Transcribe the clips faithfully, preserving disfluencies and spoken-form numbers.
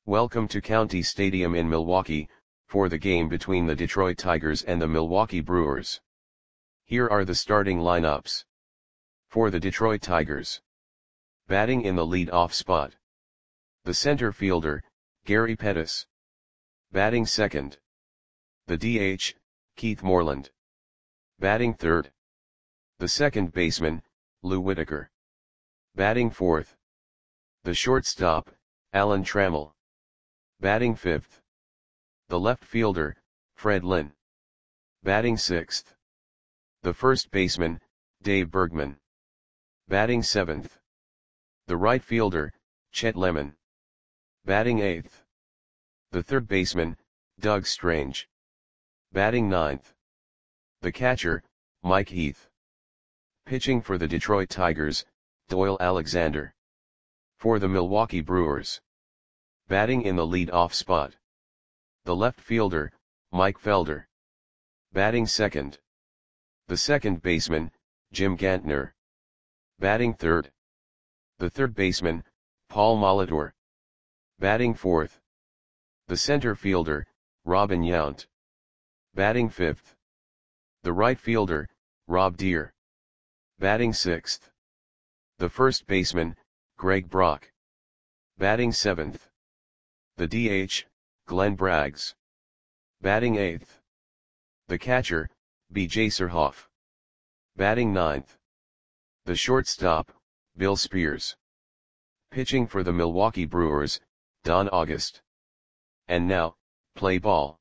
Welcome to County Stadium in Milwaukee, for the game between the Detroit Tigers and the Milwaukee Brewers. Here are the starting lineups. For the Detroit Tigers. Batting in the lead-off spot. The center fielder, Gary Pettis. Batting second. The D H, Keith Moreland. Batting third. The second baseman, Lou Whitaker. Batting fourth. The shortstop, Alan Trammell. Batting fifth. The left fielder, Fred Lynn. Batting sixth. The first baseman, Dave Bergman. Batting seventh. The right fielder, Chet Lemon. Batting eighth. The third baseman, Doug Strange. Batting ninth. The catcher, Mike Heath. Pitching for the Detroit Tigers, Doyle Alexander. For the Milwaukee Brewers. Batting in the lead-off spot. The left fielder, Mike Felder. Batting second. The second baseman, Jim Gantner. Batting third. The third baseman, Paul Molitor. Batting fourth. The center fielder, Robin Yount. Batting fifth. The right fielder, Rob Deere. Batting sixth. The first baseman, Greg Brock. Batting seventh. The D H, Glenn Braggs. Batting eighth. The catcher, B J Surhoff. Batting ninth. The shortstop, Bill Spears. Pitching for the Milwaukee Brewers, Don August. And now, play ball.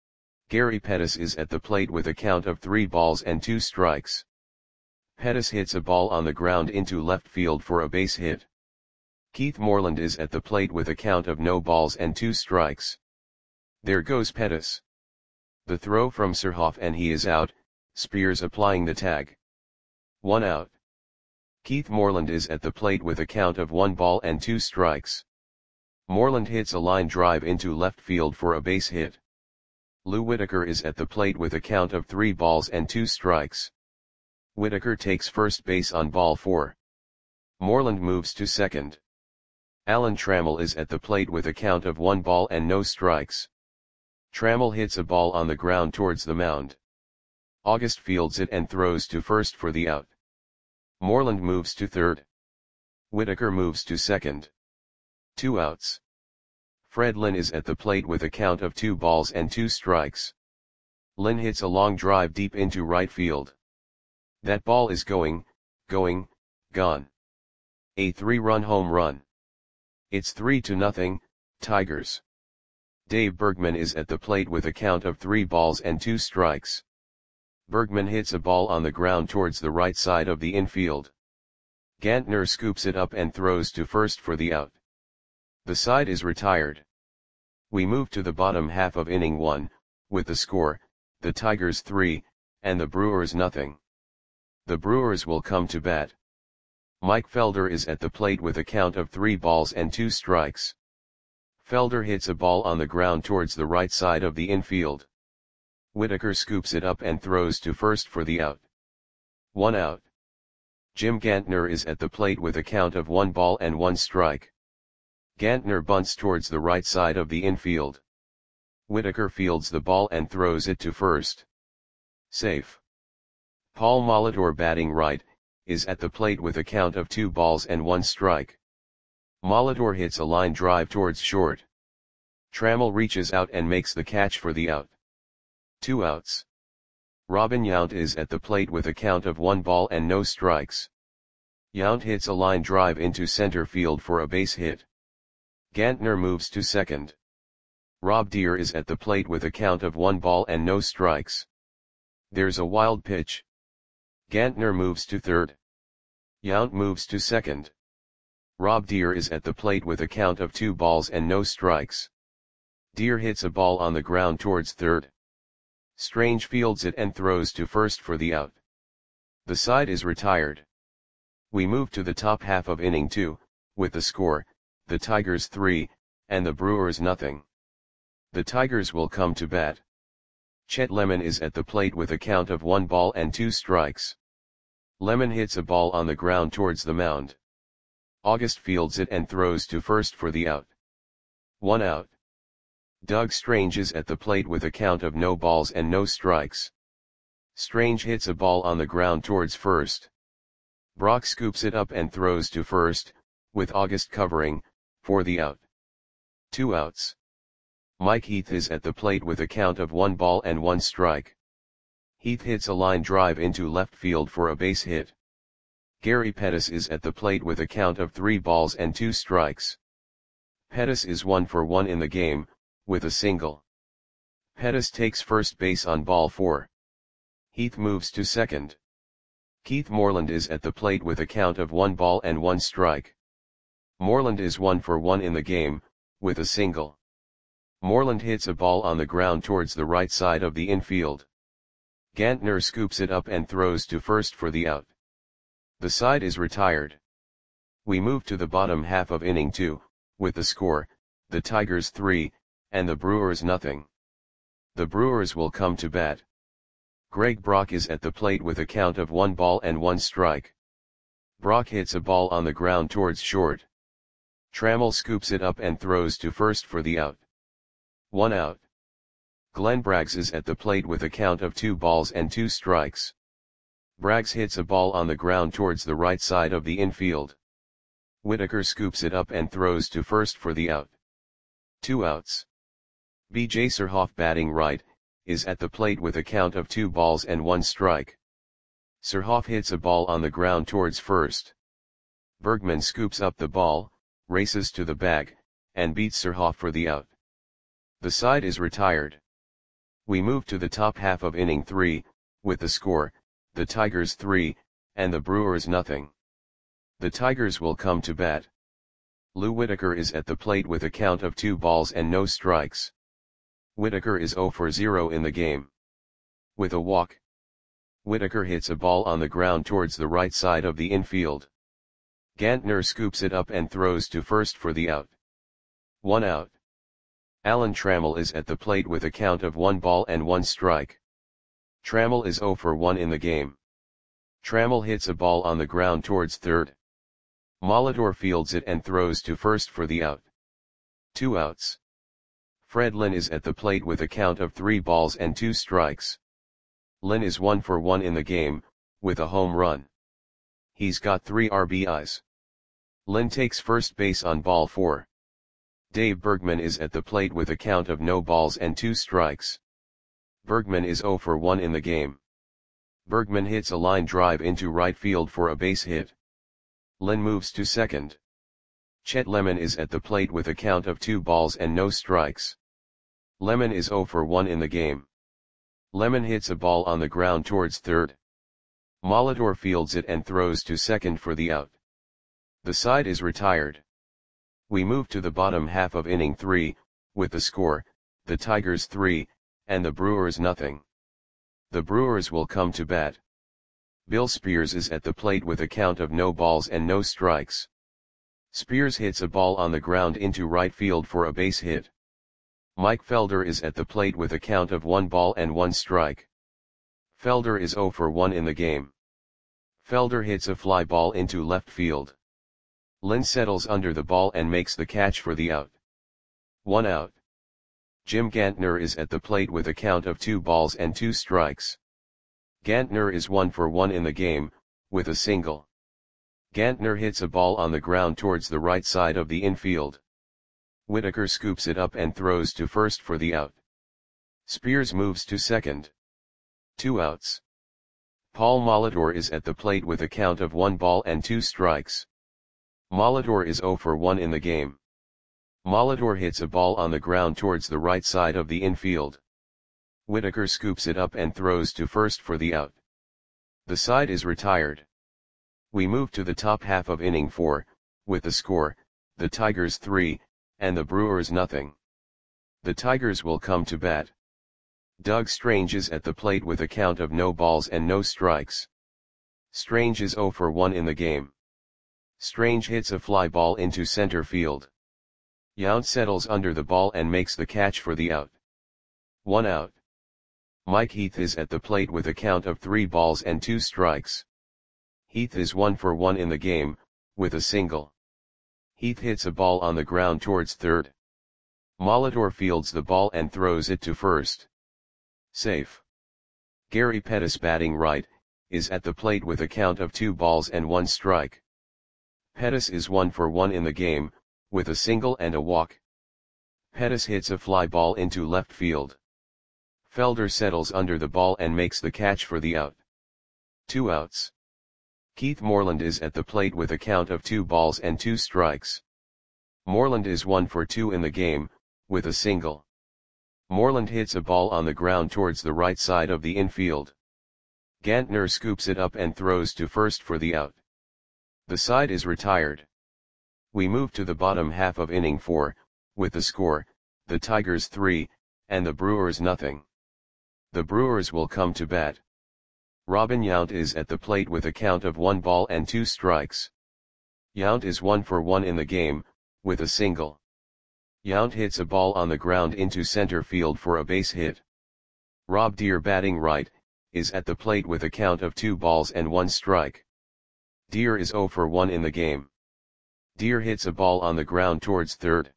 Gary Pettis is at the plate with a count of three balls and two strikes. Pettis hits a ball on the ground into left field for a base hit. Keith Moreland is at the plate with a count of no balls and two strikes. There goes Pettis. The throw from Surhoff and he is out, Spears applying the tag. One out. Keith Moreland is at the plate with a count of one ball and two strikes. Moreland hits a line drive into left field for a base hit. Lou Whitaker is at the plate with a count of three balls and two strikes. Whitaker takes first base on ball four. Moreland moves to second. Alan Trammell is at the plate with a count of one ball and no strikes. Trammell hits a ball on the ground towards the mound. August fields it and throws to first for the out. Moreland moves to third. Whitaker moves to second. Two outs. Fred Lynn is at the plate with a count of two balls and two strikes. Lynn hits a long drive deep into right field. That ball is going, going, gone. A three-run home run. It's three to nothing, Tigers. Dave Bergman is at the plate with a count of three balls and two strikes. Bergman hits a ball on the ground towards the right side of the infield. Gantner scoops it up and throws to first for the out. The side is retired. We move to the bottom half of inning one, with the score, the Tigers three, and the Brewers nothing. The Brewers will come to bat. Mike Felder is at the plate with a count of three balls and two strikes. Felder hits a ball on the ground towards the right side of the infield. Whitaker scoops it up and throws to first for the out. One out. Jim Gantner is at the plate with a count of one ball and one strike. Gantner bunts towards the right side of the infield. Whitaker fields the ball and throws it to first. Safe. Paul Molitor, batting right, is at the plate with a count of two balls and one strike. Molitor hits a line drive towards short. Trammell reaches out and makes the catch for the out. Two outs. Robin Yount is at the plate with a count of one ball and no strikes. Yount hits a line drive into center field for a base hit. Gantner moves to second. Rob Deere is at the plate with a count of one ball and no strikes. There's a wild pitch. Gantner moves to third. Yount moves to second. Rob Deere is at the plate with a count of two balls and no strikes. Deere hits a ball on the ground towards third. Strange fields it and throws to first for the out. The side is retired. We move to the top half of inning two, with the score, the Tigers three, and the Brewers nothing. The Tigers will come to bat. Chet Lemon is at the plate with a count of one ball and two strikes. Lemon hits a ball on the ground towards the mound. August fields it and throws to first for the out. One out. Doug Strange is at the plate with a count of no balls and no strikes. Strange hits a ball on the ground towards first. Brock scoops it up and throws to first, with August covering, for the out. Two outs. Mike Heath is at the plate with a count of one ball and one strike. Heath hits a line drive into left field for a base hit. Gary Pettis is at the plate with a count of three balls and two strikes. Pettis is one for one in the game, with a single. Pettis takes first base on ball four. Heath moves to second. Keith Moreland is at the plate with a count of one ball and one strike. Moreland is one for one in the game, with a single. Moreland hits a ball on the ground towards the right side of the infield. Gantner scoops it up and throws to first for the out. The side is retired. We move to the bottom half of inning two, with the score, the Tigers three, and the Brewers nothing. The Brewers will come to bat. Greg Brock is at the plate with a count of one ball and one strike. Brock hits a ball on the ground towards short. Trammell scoops it up and throws to first for the out. One out. Glenn Braggs is at the plate with a count of two balls and two strikes. Braggs hits a ball on the ground towards the right side of the infield. Whitaker scoops it up and throws to first for the out. Two outs. B J Surhoff, batting right, is at the plate with a count of two balls and one strike. Surhoff hits a ball on the ground towards first. Bergman scoops up the ball, races to the bag, and beats Surhoff for the out. The side is retired. We move to the top half of inning three, with the score, the Tigers three, and the Brewers nothing. The Tigers will come to bat. Lou Whitaker is at the plate with a count of two balls and no strikes. Whitaker is zero for zero in the game. With a walk. Whitaker hits a ball on the ground towards the right side of the infield. Gantner scoops it up and throws to first for the out. One out. Alan Trammell is at the plate with a count of one ball and one strike. Trammell is zero for one in the game. Trammell hits a ball on the ground towards third. Molitor fields it and throws to first for the out. Two outs. Fred Lynn is at the plate with a count of three balls and two strikes. Lynn is one for one in the game, with a home run. He's got three R B Is. Lynn takes first base on ball four. Dave Bergman is at the plate with a count of no balls and two strikes. Bergman is zero for one in the game. Bergman hits a line drive into right field for a base hit. Lynn moves to second. Chet Lemon is at the plate with a count of two balls and no strikes. Lemon is zero for one in the game. Lemon hits a ball on the ground towards third. Molitor fields it and throws to second for the out. The side is retired. We move to the bottom half of inning three, with the score, the Tigers three, and the Brewers nothing. The Brewers will come to bat. Bill Spears is at the plate with a count of no balls and no strikes. Spears hits a ball on the ground into right field for a base hit. Mike Felder is at the plate with a count of one ball and one strike. Felder is zero for one in the game. Felder hits a fly ball into left field. Lynn settles under the ball and makes the catch for the out. One out. Jim Gantner is at the plate with a count of two balls and two strikes. Gantner is one for one in the game, with a single. Gantner hits a ball on the ground towards the right side of the infield. Whitaker scoops it up and throws to first for the out. Spears moves to second. Two outs. Paul Molitor is at the plate with a count of one ball and two strikes. Molitor is zero for one in the game. Molitor hits a ball on the ground towards the right side of the infield. Whitaker scoops it up and throws to first for the out. The side is retired. We move to the top half of inning four, with the score, the Tigers three, and the Brewers nothing. The Tigers will come to bat. Doug Strange is at the plate with a count of no balls and no strikes. Strange is zero for one in the game. Strange hits a fly ball into center field. Yount settles under the ball and makes the catch for the out. One out. Mike Heath is at the plate with a count of three balls and two strikes. Heath is one for one in the game, with a single. Heath hits a ball on the ground towards third. Molitor fields the ball and throws it to first. Safe. Gary Pettis, batting right, is at the plate with a count of two balls and one strike. Pettis is one for one in the game, with a single and a walk. Pettis hits a fly ball into left field. Felder settles under the ball and makes the catch for the out. Two outs. Keith Moreland is at the plate with a count of two balls and two strikes. Moreland is one for two in the game, with a single. Moreland hits a ball on the ground towards the right side of the infield. Gantner scoops it up and throws to first for the out. The side is retired. We move to the bottom half of inning four, with the score, the Tigers three, and the Brewers nothing. The Brewers will come to bat. Robin Yount is at the plate with a count of one ball and two strikes. Yount is one for one in the game, with a single. Yount hits a ball on the ground into center field for a base hit. Rob Deer, batting right, is at the plate with a count of two balls and one strike. Deer is zero for one in the game. Deer hits a ball on the ground towards third.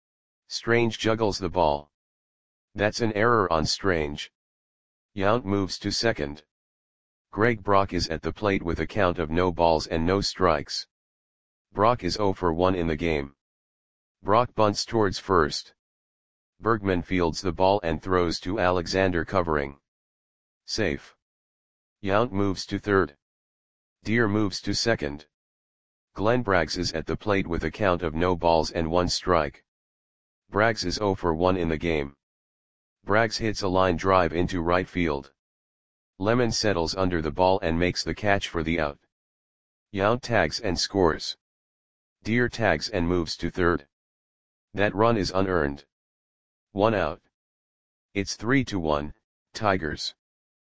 Strange juggles the ball. That's an error on Strange. Yount moves to second. Greg Brock is at the plate with a count of no balls and no strikes. Brock is zero for one in the game. Brock bunts towards first. Bergman fields the ball and throws to Alexander, covering. Safe. Yount moves to third. Deer moves to second. Glenn Braggs is at the plate with a count of no balls and one strike. Braggs is zero for one in the game. Braggs hits a line drive into right field. Lemon settles under the ball and makes the catch for the out. Yount tags and scores. Deer tags and moves to third. That run is unearned. One out. It's three to one, Tigers.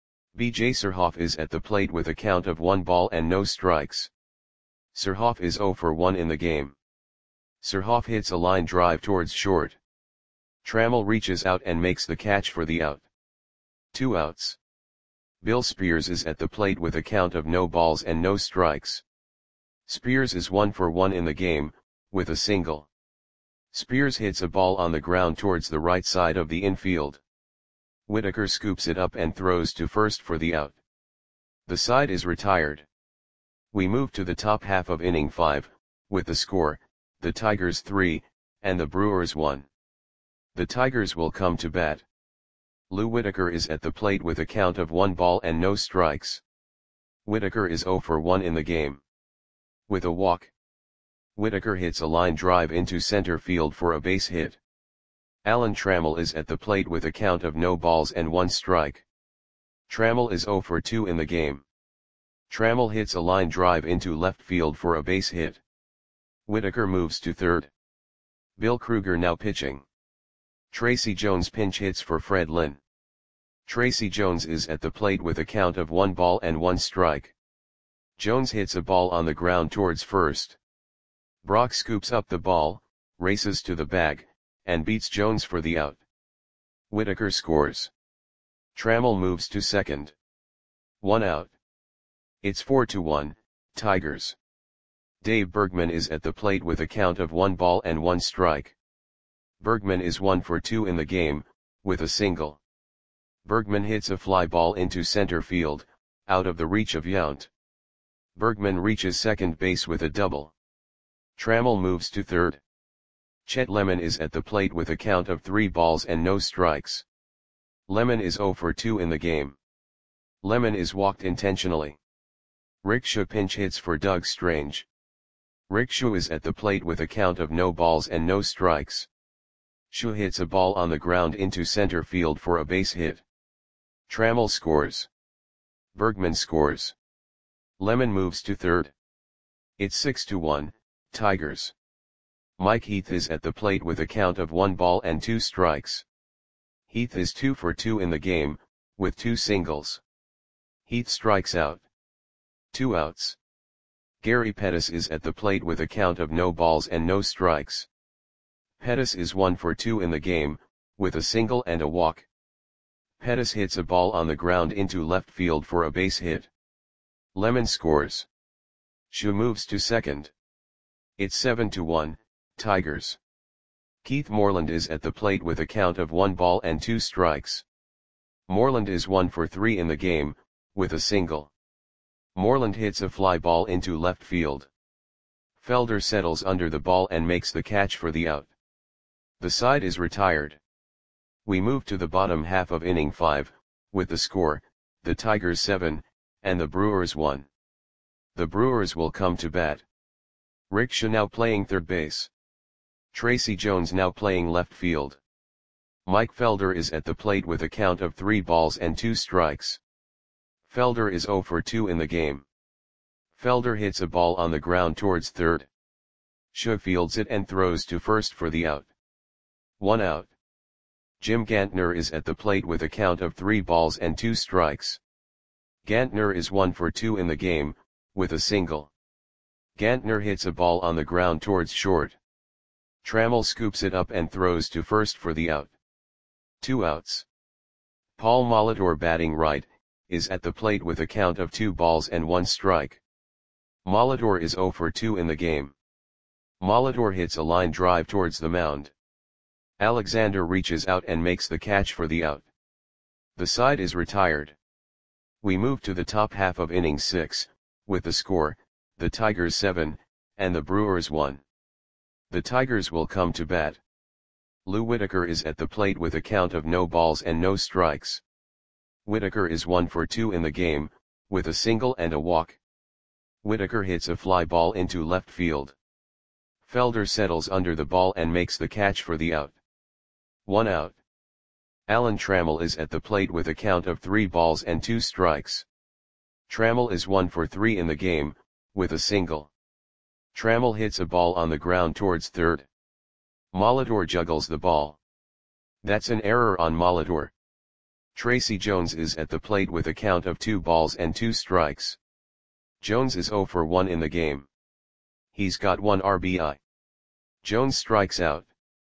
B J Surhoff is at the plate with a count of one ball and no strikes. Surhoff is zero for one in the game. Surhoff hits a line drive towards short. Trammell reaches out and makes the catch for the out. Two outs. Bill Spears is at the plate with a count of no balls and no strikes. Spears is one for one in the game, with a single. Spears hits a ball on the ground towards the right side of the infield. Whitaker scoops it up and throws to first for the out. The side is retired. We move to the top half of inning five, with the score, the Tigers three, and the Brewers one. The Tigers will come to bat. Lou Whitaker is at the plate with a count of one ball and no strikes. Whitaker is zero for one in the game. With a walk. Whitaker hits a line drive into center field for a base hit. Alan Trammell is at the plate with a count of no balls and one strike. Trammell is zero for two in the game. Trammell hits a line drive into left field for a base hit. Whitaker moves to third. Bill Kruger now pitching. Tracy Jones pinch hits for Fred Lynn. Tracy Jones is at the plate with a count of one ball and one strike. Jones hits a ball on the ground towards first. Brock scoops up the ball, races to the bag, and beats Jones for the out. Whitaker scores. Trammell moves to second. One out. It's four to one, Tigers. Dave Bergman is at the plate with a count of one ball and one strike. Bergman is one for two in the game, with a single. Bergman hits a fly ball into center field, out of the reach of Yount. Bergman reaches second base with a double. Trammell moves to third. Chet Lemon is at the plate with a count of three balls and no strikes. Lemon is zero for two in the game. Lemon is walked intentionally. Rickshaw pinch hits for Doug Strange. Rickshaw is at the plate with a count of no balls and no strikes. Shaw hits a ball on the ground into center field for a base hit. Trammell scores. Bergman scores. Lemon moves to third. It's six to one, Tigers. Mike Heath is at the plate with a count of one ball and two strikes. Heath is two for two in the game, with two singles. Heath strikes out. Two outs. Gary Pettis is at the plate with a count of no balls and no strikes. Pettis is one for two in the game, with a single and a walk. Pettis hits a ball on the ground into left field for a base hit. Lemon scores. Shaw moves to second. It's seven to one, Tigers. Keith Moreland is at the plate with a count of one ball and two strikes. Moreland is one for three in the game, with a single. Moreland hits a fly ball into left field. Felder settles under the ball and makes the catch for the out. The side is retired. We move to the bottom half of inning five, with the score, the Tigers seven, and the Brewers one. The Brewers will come to bat. Rick Shaw now playing third base. Tracy Jones now playing left field. Mike Felder is at the plate with a count of three balls and two strikes. Felder is zero for two in the game. Felder hits a ball on the ground towards third. Shaw fields it and throws to first for the out. One out. Jim Gantner is at the plate with a count of three balls and two strikes. Gantner is one for two in the game, with a single. Gantner hits a ball on the ground towards short. Trammell scoops it up and throws to first for the out. Two outs. Paul Molitor, batting right, is at the plate with a count of two balls and one strike. Molitor is zero for two in the game. Molitor hits a line drive towards the mound. Alexander reaches out and makes the catch for the out. The side is retired. We move to the top half of inning six, with the score, the Tigers seven, and the Brewers one. The Tigers will come to bat. Lou Whitaker is at the plate with a count of no balls and no strikes. Whitaker is one for two in the game, with a single and a walk. Whitaker hits a fly ball into left field. Felder settles under the ball and makes the catch for the out. One out. Alan Trammell is at the plate with a count of three balls and two strikes. Trammell is one for three in the game, with a single. Trammell hits a ball on the ground towards third. Molitor juggles the ball. That's an error on Molitor. Tracy Jones is at the plate with a count of two balls and two strikes. Jones is zero for one in the game. He's got one R B I. Jones strikes out.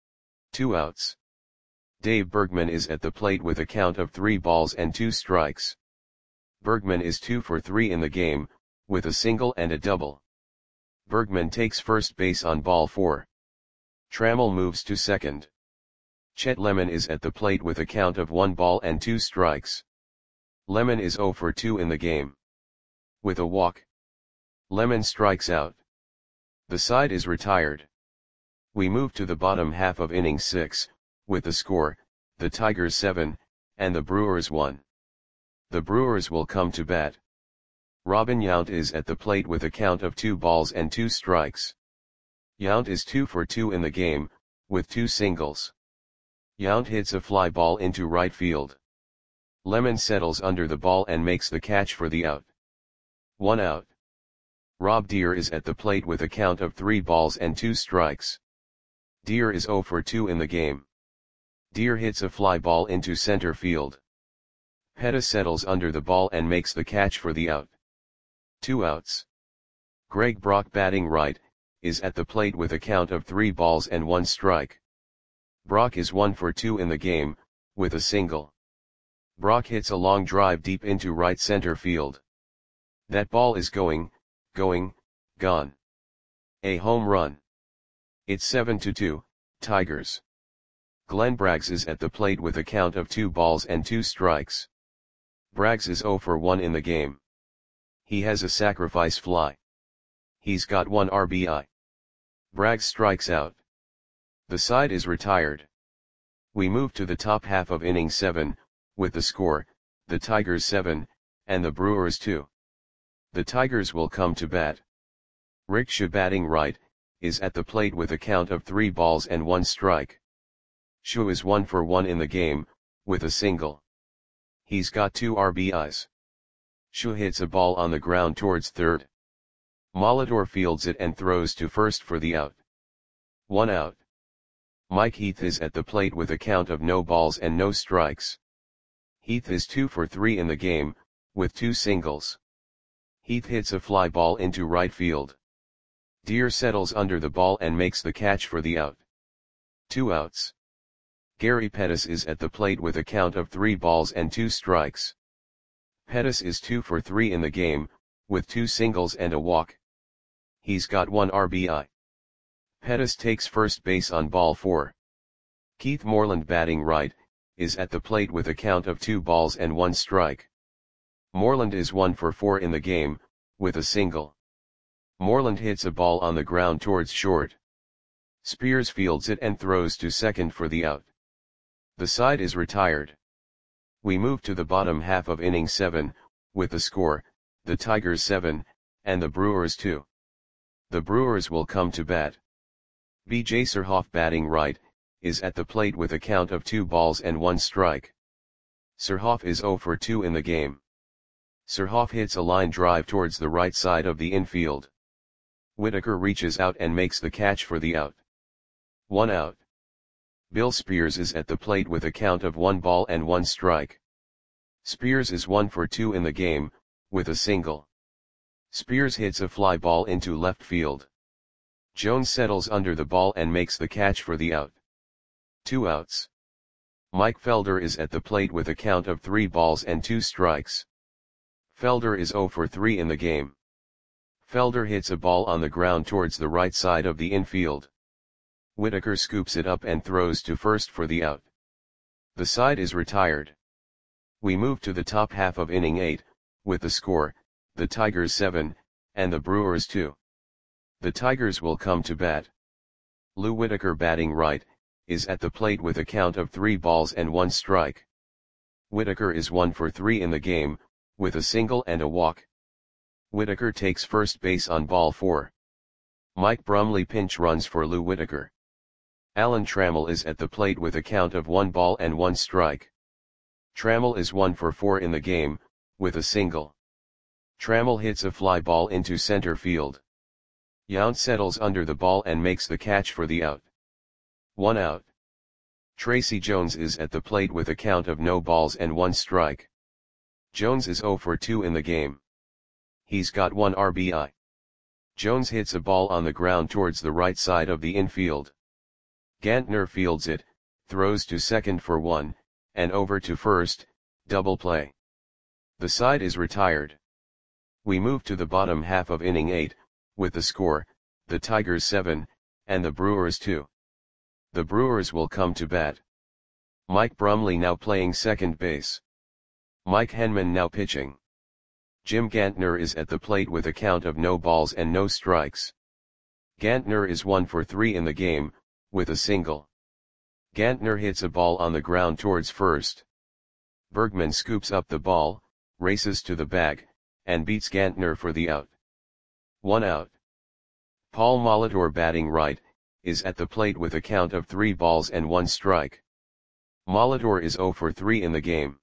Two outs. Dave Bergman is at the plate with a count of three balls and two strikes. Bergman is two for three in the game, with a single and a double. Bergman takes first base on ball four. Trammell moves to second. Chet Lemon is at the plate with a count of one ball and two strikes. Lemon is zero for two in the game. With a walk. Lemon strikes out. The side is retired. We move to the bottom half of inning six, with the score, the Tigers seven, and the Brewers one. The Brewers will come to bat. Robin Yount is at the plate with a count of two balls and two strikes. Yount is two for two in the game, with two singles. Yount hits a fly ball into right field. Lemon settles under the ball and makes the catch for the out. One out. Rob Deer is at the plate with a count of three balls and two strikes. Deer is zero for two in the game. Deer hits a fly ball into center field. Pettis settles under the ball and makes the catch for the out. Two outs. Greg Brock, batting right, is at the plate with a count of three balls and one strike. Brock is one for two in the game, with a single. Brock hits a long drive deep into right center field. That ball is going, going, gone. A home run. It's seven to two, Tigers. Glenn Braggs is at the plate with a count of two balls and two strikes. Braggs is zero for one in the game. He has a sacrifice fly. He's got one R B I. Braggs strikes out. The side is retired. We move to the top half of inning seven, with the score, the Tigers seven, and the Brewers two. The Tigers will come to bat. Rick Shaw, batting right, is at the plate with a count of three balls and one strike. Shaw is one for one in the game, with a single. He's got two R B Is. Shaw hits a ball on the ground towards third. Molitor fields it and throws to first for the out. One out. Mike Heath is at the plate with a count of no balls and no strikes. Heath is two for three in the game, with two singles. Heath hits a fly ball into right field. Deer settles under the ball and makes the catch for the out. Two outs. Gary Pettis is at the plate with a count of three balls and two strikes. Pettis is two for three in the game, with two singles and a walk. He's got one R B I. Pettis takes first base on ball four. Keith Moreland batting right, is at the plate with a count of two balls and one strike. Moreland is one for four in the game, with a single. Moreland hits a ball on the ground towards short. Spears fields it and throws to second for the out. The side is retired. We move to the bottom half of inning seven, with the score, the Tigers seven, and the Brewers two. The Brewers will come to bat. B J Surhoff batting right, is at the plate with a count of two balls and one strike. Surhoff is zero for two in the game. Surhoff hits a line drive towards the right side of the infield. Whitaker reaches out and makes the catch for the out. One out. Bill Spears is at the plate with a count of one ball and one strike. Spears is one for two in the game, with a single. Spears hits a fly ball into left field. Jones settles under the ball and makes the catch for the out. Two outs. Mike Felder is at the plate with a count of three balls and two strikes. Felder is zero for three in the game. Felder hits a ball on the ground towards the right side of the infield. Whitaker scoops it up and throws to first for the out. The side is retired. We move to the top half of inning eight, with the score, the Tigers seven, and the Brewers two. The Tigers will come to bat. Lou Whitaker batting right, is at the plate with a count of three balls and one strike. Whitaker is one for three in the game, with a single and a walk. Whitaker takes first base on ball four. Mike Brumley pinch runs for Lou Whitaker. Alan Trammell is at the plate with a count of one ball and one strike. Trammell is one for four in the game, with a single. Trammell hits a fly ball into center field. Yount settles under the ball and makes the catch for the out. One out. Tracy Jones is at the plate with a count of no balls and one strike. Jones is zero for two in the game. He's got one R B I. Jones hits a ball on the ground towards the right side of the infield. Gantner fields it, throws to second for one, and over to first, double play. The side is retired. We move to the bottom half of inning eight, with the score, the Tigers seven, and the Brewers two. The Brewers will come to bat. Mike Brumley now playing second base. Mike Henman now pitching. Jim Gantner is at the plate with a count of no balls and no strikes. Gantner is one for three in the game, with a single. Gantner hits a ball on the ground towards first. Bergman scoops up the ball, races to the bag, and beats Gantner for the out. One out. Paul Molitor batting right, is at the plate with a count of three balls and one strike. Molitor is zero for three in the game.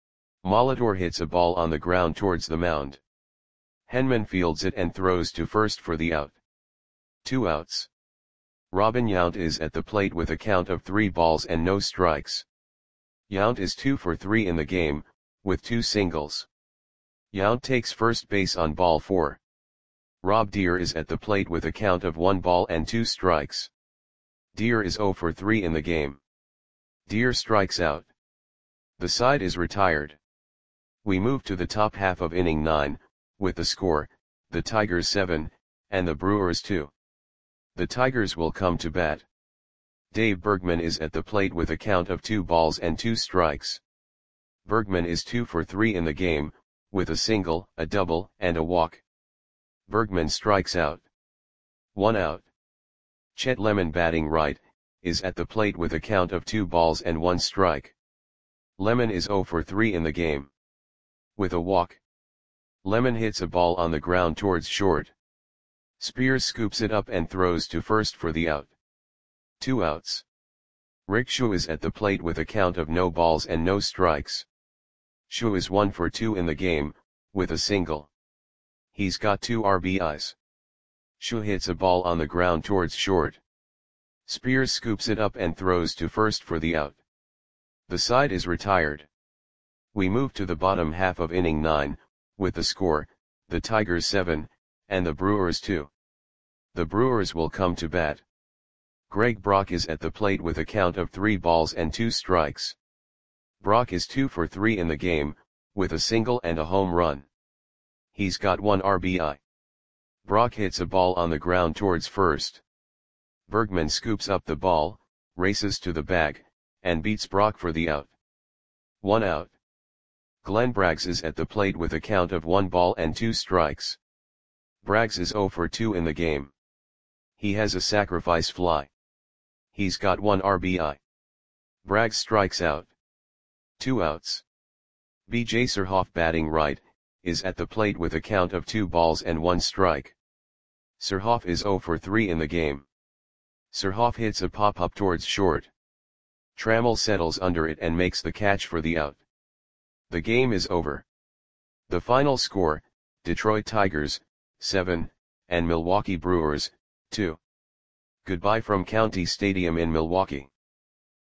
Molitor hits a ball on the ground towards the mound. Henman fields it and throws to first for the out. Two outs. Robin Yount is at the plate with a count of three balls and no strikes. Yount is two for three in the game, with two singles. Yount takes first base on ball four. Rob Deere is at the plate with a count of one ball and two strikes. Deere is zero for three in the game. Deere strikes out. The side is retired. We move to the top half of inning nine, with the score, the Tigers seven, and the Brewers two. The Tigers will come to bat. Dave Bergman is at the plate with a count of two balls and two strikes. Bergman is two for three in the game, with a single, a double, and a walk. Bergman strikes out. One out. Chet Lemon batting right, is at the plate with a count of two balls and one strike. Lemon is zero for three in the game. With a walk. Lemon hits a ball on the ground towards short. Spears scoops it up and throws to first for the out. Two outs. Rick Schuh is at the plate with a count of no balls and no strikes. Schuh is one for two in the game, with a single. He's got two R B Is. Schuh hits a ball on the ground towards short. Spears scoops it up and throws to first for the out. The side is retired. We move to the bottom half of inning nine, with the score, the Tigers seven, and the Brewers two. The Brewers will come to bat. Greg Brock is at the plate with a count of three balls and two strikes. Brock is two for three in the game, with a single and a home run. He's got one R B I. Brock hits a ball on the ground towards first. Bergman scoops up the ball, races to the bag, and beats Brock for the out. One out. Glenn Braggs is at the plate with a count of one ball and two strikes. Braggs is zero for two in the game. He has a sacrifice fly. He's got one R B I. Braggs strikes out. Two outs. B J Surhoff, batting right, is at the plate with a count of two balls and one strike. Surhoff is zero for three in the game. Surhoff hits a pop-up towards short. Trammell settles under it and makes the catch for the out. The game is over. The final score, Detroit Tigers, seven, and Milwaukee Brewers, two. Goodbye from County Stadium in Milwaukee.